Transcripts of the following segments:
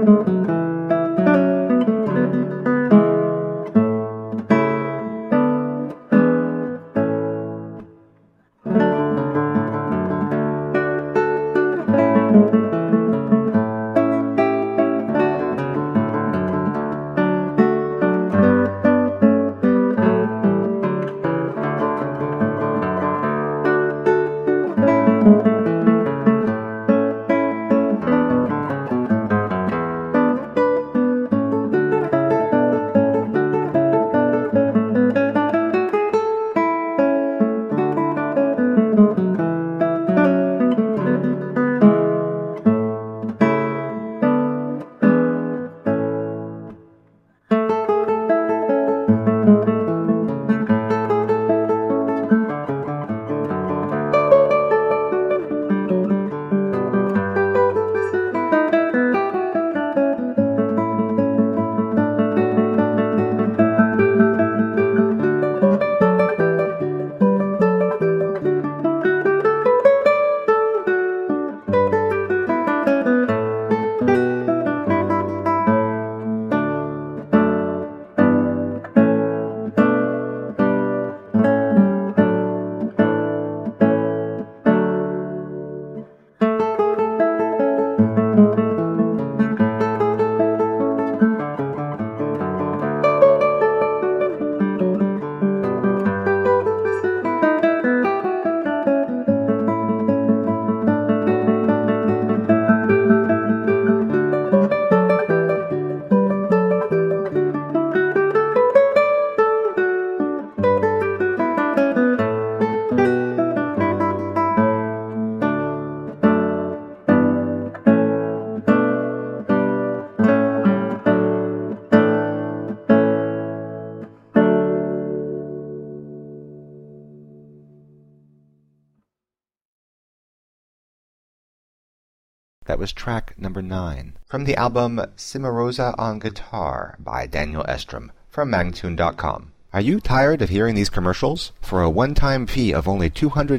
That was track number 9 from the album Cimarosa on Guitar by Daniel Estrom from Magtune.com. Are you tired of hearing these commercials? For a one-time fee of only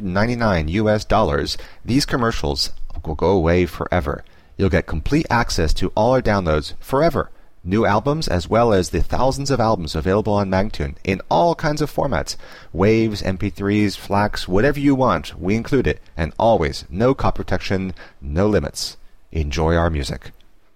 $299, these commercials will go away forever. You'll get complete access to all our downloads forever. New albums as well as the thousands of albums available on Magtune in all kinds of formats. Waves, MP3s, FLACs, whatever you want, we include it. And always, no copy protection, no limits. Enjoy our music.